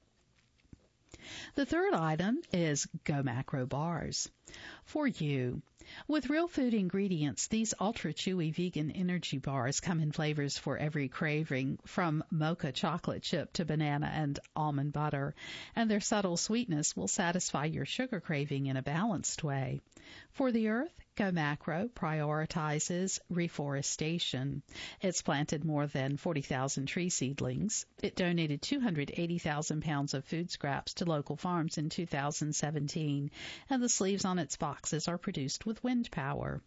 Speaker 1: The third item is Go Macro Bars. For you, With real food ingredients, these ultra-chewy vegan energy bars come in flavors for every craving, from mocha chocolate chip to banana and almond butter, and their subtle sweetness will satisfy your sugar craving in a balanced way. For the earth, Go Macro prioritizes reforestation. It's planted more than 40,000 tree seedlings. It donated 280,000 pounds of food scraps to local farms in 2017, and the sleeves on its boxes are produced with wind power.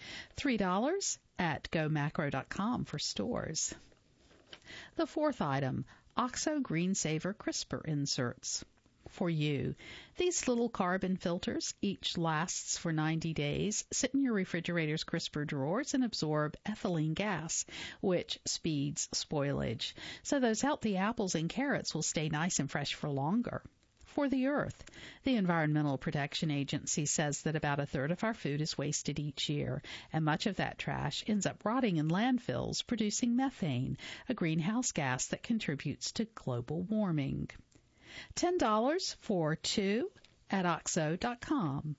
Speaker 1: $3 at gomacro.com for stores. The fourth item, OXO Green Saver Crisper inserts. For you, these little carbon filters, each lasts for 90 days, sit in your refrigerator's crisper drawers and absorb ethylene gas, which speeds spoilage. So those healthy apples and carrots will stay nice and fresh for longer. For the earth, the Environmental Protection Agency says that about a third of our food is wasted each year, and much of that trash ends up rotting in landfills, producing methane, a greenhouse gas that contributes to global warming. $10 for two at OXO.com.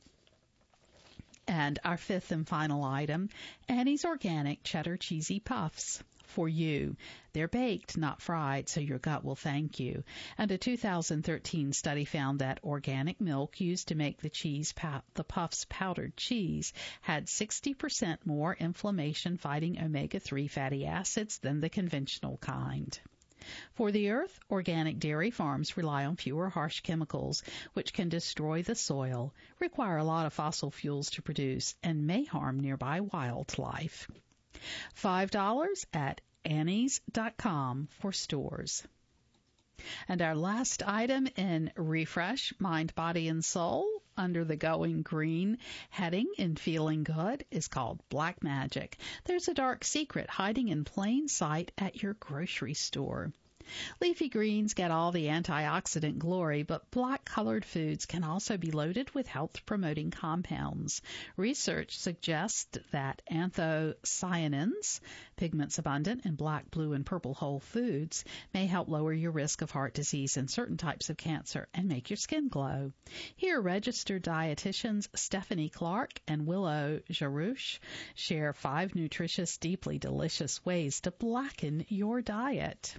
Speaker 1: And our fifth and final item, Annie's Organic Cheddar Cheesy Puffs. For you. They're baked, not fried, so your gut will thank you. And a 2013 study found that organic milk used to make the puffs powdered cheese had 60% more inflammation-fighting omega-3 fatty acids than the conventional kind. For the earth, organic dairy farms rely on fewer harsh chemicals, which can destroy the soil, require a lot of fossil fuels to produce, and may harm nearby wildlife. $5 at Annies.com for stores. And our last item in Refresh, Mind, Body, and Soul, under the Going Green heading in Feeling Good, is called Black Magic. There's a dark secret hiding in plain sight at your grocery store. Leafy greens get all the antioxidant glory, but black-colored foods can also be loaded with health-promoting compounds. Research suggests that anthocyanins, pigments abundant in black, blue, and purple whole foods, may help lower your risk of heart disease and certain types of cancer and make your skin glow. Here, registered dietitians Stephanie Clark and Willow Jarouche share 5 nutritious, deeply delicious ways to blacken your diet.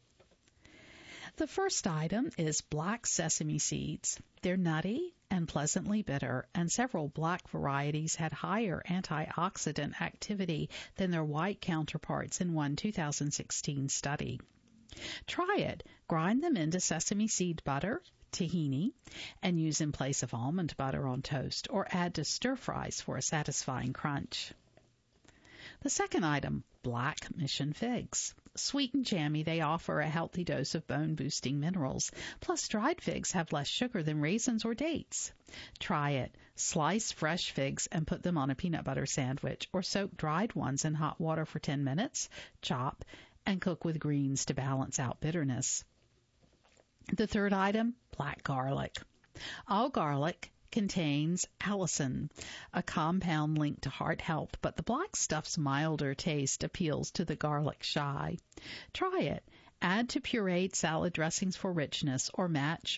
Speaker 1: The first item is black sesame seeds. They're nutty and pleasantly bitter, and several black varieties had higher antioxidant activity than their white counterparts in one 2016 study. Try it. Grind them into sesame seed butter, tahini, and use in place of almond butter on toast, or add to stir fries for a satisfying crunch. The second item, black mission figs. Sweet and jammy, they offer a healthy dose of bone-boosting minerals. Plus, dried figs have less sugar than raisins or dates. Try it. Slice fresh figs and put them on a peanut butter sandwich, or soak dried ones in hot water for 10 minutes, chop, and cook with greens to balance out bitterness. The third item, black garlic. All garlic contains allicin, a compound linked to heart health, but the black stuff's milder taste appeals to the garlic shy. Try it. Add to pureed salad dressings for richness, or mash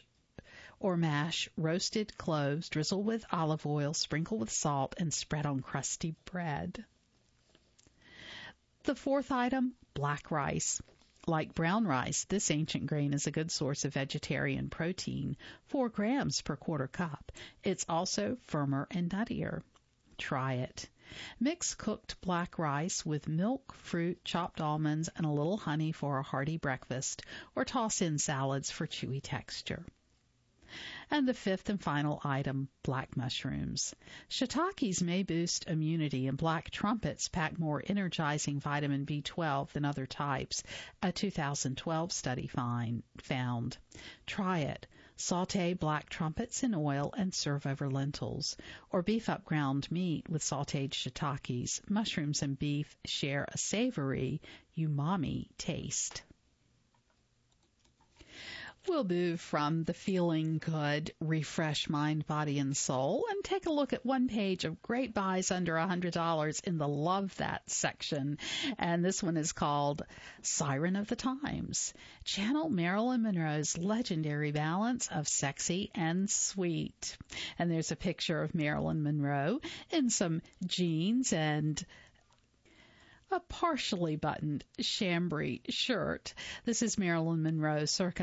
Speaker 1: roasted cloves, drizzle with olive oil, sprinkle with salt, and spread on crusty bread. The fourth item, black rice. Like brown rice, this ancient grain is a good source of vegetarian protein, 4 grams per quarter cup. It's also firmer and nuttier. Try it. Mix cooked black rice with milk, fruit, chopped almonds, and a little honey for a hearty breakfast, or toss in salads for chewy texture. And the fifth and final item, black mushrooms. Shiitakes may boost immunity, and black trumpets pack more energizing vitamin B12 than other types, a 2012 study found. Try it. Saute black trumpets in oil and serve over lentils, or beef up ground meat with sauteed shiitakes. Mushrooms and beef share a savory umami taste. We'll move from the feeling good, refresh mind, body, and soul and take a look at one page of great buys under $100 in the Love That section. And this one is called Siren of the Times. Channel Marilyn Monroe's legendary balance of sexy and sweet. And there's a picture of Marilyn Monroe in some jeans and a partially buttoned chambray shirt. This is Marilyn Monroe circa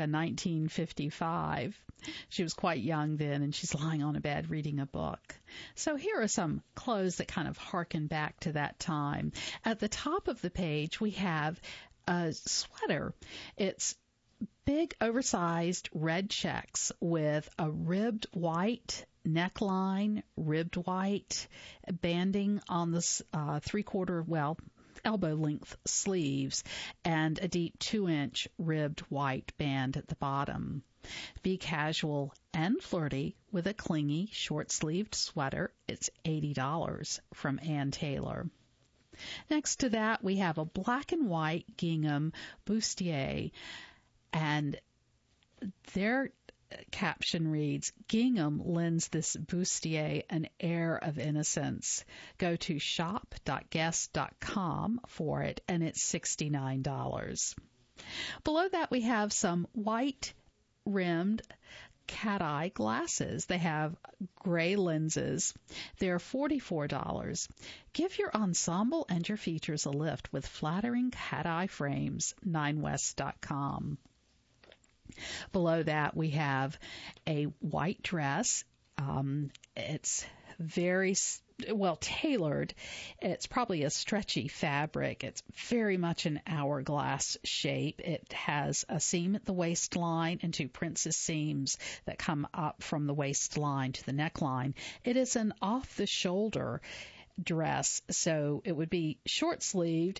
Speaker 1: 1955. She was quite young then, and she's lying on a bed reading a book. So here are some clothes that kind of harken back to that time. At the top of the page, we have a sweater. It's big, oversized red checks with a ribbed white neckline, ribbed white banding on the elbow-length sleeves, and a deep 2-inch ribbed white band at the bottom. Be casual and flirty with a clingy, short-sleeved sweater. It's $80 from Ann Taylor. Next to that, we have a black and white gingham bustier, and their caption reads, Gingham lends this bustier an air of innocence. Go to shop.guess.com for it, and it's $69. Below that, we have some white-rimmed cat-eye glasses. They have gray lenses. They're $44. Give your ensemble and your features a lift with flattering cat-eye frames, 9west.com. Below that, we have a white dress. It's very well tailored. It's probably a stretchy fabric. It's very much an hourglass shape. It has a seam at the waistline and 2 princess seams that come up from the waistline to the neckline. It is an off-the-shoulder dress, so it would be short-sleeved.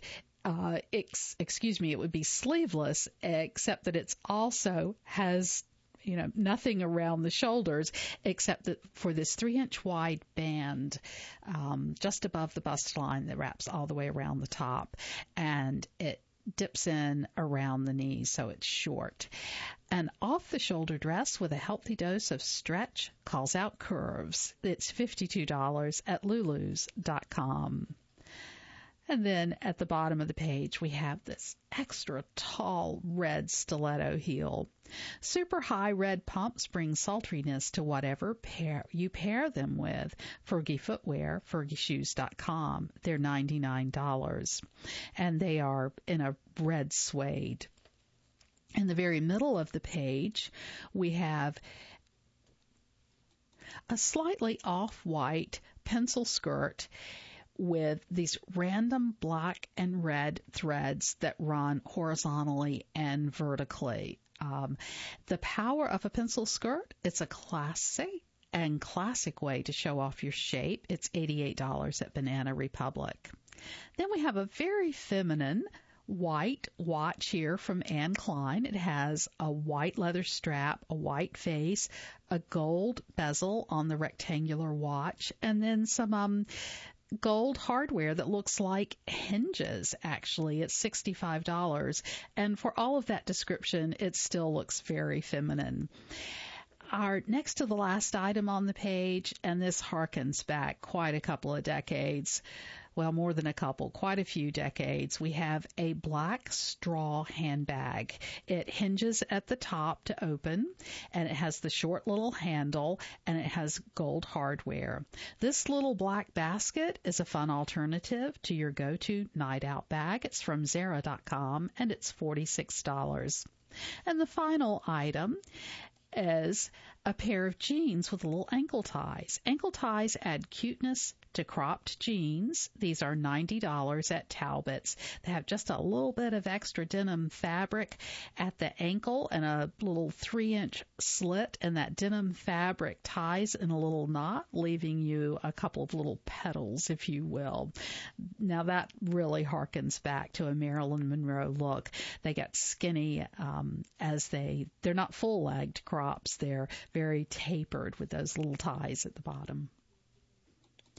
Speaker 1: It would be sleeveless, except that it's also has, nothing around the shoulders, except that for this 3-inch wide band just above the bust line that wraps all the way around the top, and it dips in around the knees, so it's short. An off-the-shoulder dress with a healthy dose of stretch calls out curves. It's $52 at lulus.com. And then at the bottom of the page, we have this extra tall red stiletto heel. Super high red pumps bring sultriness to whatever you pair them with. Fergie Footwear, fergieshoes.com. They're $99. And they are in a red suede. In the very middle of the page, we have a slightly off-white pencil skirt with these random black and red threads that run horizontally and vertically. The power of a pencil skirt, it's a classy and classic way to show off your shape. It's $88 at Banana Republic. Then we have a very feminine white watch here from Anne Klein. It has a white leather strap, a white face, a gold bezel on the rectangular watch, and then some gold hardware that looks like hinges, actually. It's $65. And for all of that description, it still looks very feminine. Our next to the last item on the page, and this harkens back quite a couple of decades, well, more than a couple, quite a few decades, we have a black straw handbag. It hinges at the top to open, and it has the short little handle, and it has gold hardware. This little black basket is a fun alternative to your go-to night out bag. It's from Zara.com, and it's $46. And the final item is a pair of jeans with little ankle ties. Ankle ties add cuteness to cropped jeans. These are $90 at Talbot's. They have just a little bit of extra denim fabric at the ankle and a little 3-inch slit, and that denim fabric ties in a little knot, leaving you a couple of little petals, if you will. Now that really harkens back to a Marilyn Monroe look. They get skinny as they're not full-legged crops. They're very tapered with those little ties at the bottom.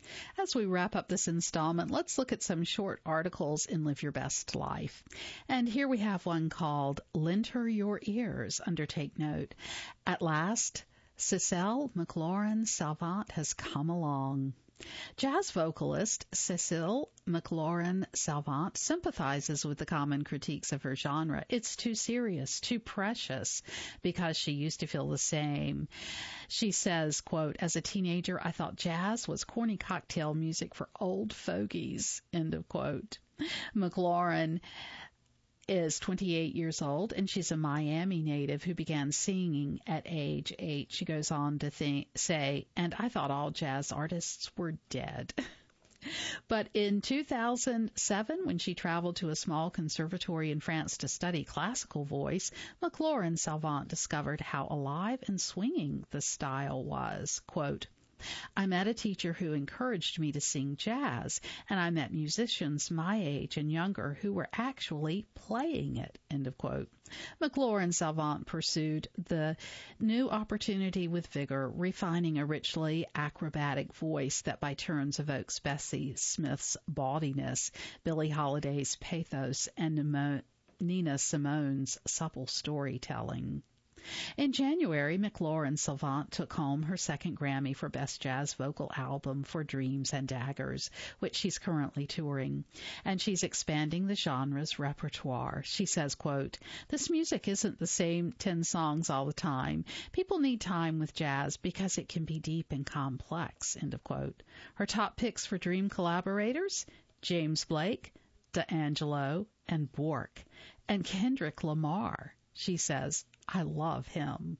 Speaker 1: As we wrap up this installment, let's look at some short articles in Live Your Best Life. And here we have one called Lend Her Your Ears, Undertake Note. At last, Cecile McLaurin-Salvant has come along. Jazz vocalist Cecile McLaurin-Salvant sympathizes with the common critiques of her genre. It's too serious, too precious, because she used to feel the same. She says, quote, as a teenager, I thought jazz was corny cocktail music for old fogies, end of quote. McLaurin is 28 years old, and she's a Miami native who began singing at age 8. She goes on to say, and I thought all jazz artists were dead. But in 2007, when she traveled to a small conservatory in France to study classical voice, McLaurin-Salvant discovered how alive and swinging the style was. Quote, I met a teacher who encouraged me to sing jazz, and I met musicians my age and younger who were actually playing it, end of quote. McLaurin-Salvant pursued the new opportunity with vigor, refining a richly acrobatic voice that by turns evokes Bessie Smith's bawdiness, Billie Holiday's pathos, and Nina Simone's supple storytelling. In January, McLaurin-Salvant took home her second Grammy for Best Jazz Vocal Album for Dreams and Daggers, which she's currently touring. And she's expanding the genre's repertoire. She says, quote, this music isn't the same 10 songs all the time. People need time with jazz because it can be deep and complex, end of quote. Her top picks for Dream collaborators, James Blake, D'Angelo, and Bjork. And Kendrick Lamar. She says, I love him.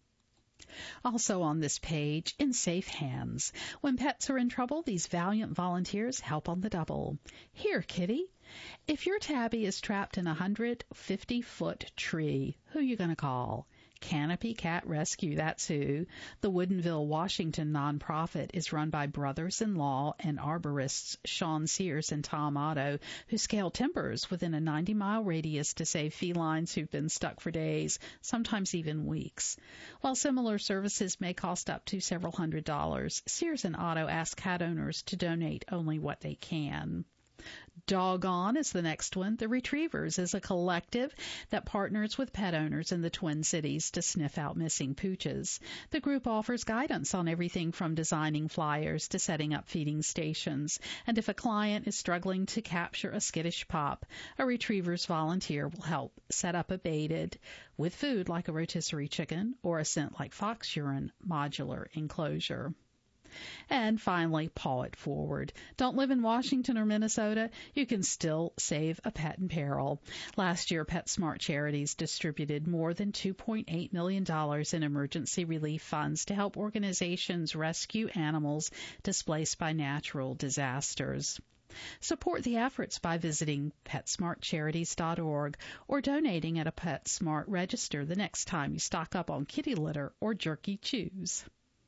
Speaker 1: Also on this page, in safe hands. When pets are in trouble, these valiant volunteers help on the double. Here, kitty. If your tabby is trapped in a 150-foot tree, who you going to call? Canopy Cat Rescue, that's who. The Woodinville, Washington nonprofit is run by brothers-in-law and arborists Sean Sears and Tom Otto, who scale timbers within a 90-mile radius to save felines who've been stuck for days, sometimes even weeks. While similar services may cost up to several $100s, Sears and Otto ask cat owners to donate only what they can. Doggone is the next one. The Retrievers is a collective that partners with pet owners in the Twin Cities to sniff out missing pooches. The group offers guidance on everything from designing flyers to setting up feeding stations. And if a client is struggling to capture a skittish pup, a Retrievers volunteer will help set up a baited, with food like a rotisserie chicken or a scent like fox urine, modular enclosure. And finally, paw it forward. Don't live in Washington or Minnesota? You can still save a pet in peril. Last year, PetSmart Charities distributed more than $2.8 million in emergency relief funds to help organizations rescue animals displaced by natural disasters. Support the efforts by visiting PetSmartCharities.org or donating at a PetSmart register the next time you stock up on kitty litter or jerky chews.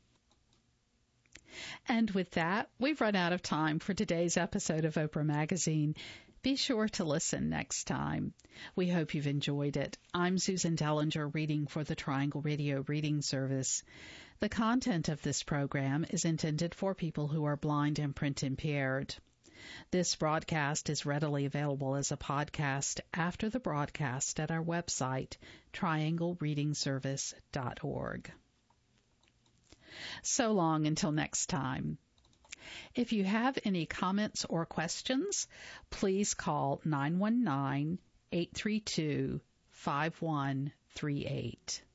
Speaker 1: And with that, we've run out of time for today's episode of Oprah Magazine. Be sure to listen next time. We hope you've enjoyed it. I'm Susan Dellinger, reading for the Triangle Radio Reading Service. The content of this program is intended for people who are blind and print impaired. This broadcast is readily available as a podcast after the broadcast at our website, trianglereadingservice.org. So long until next time. If you have any comments or questions, please call 919-832-5138.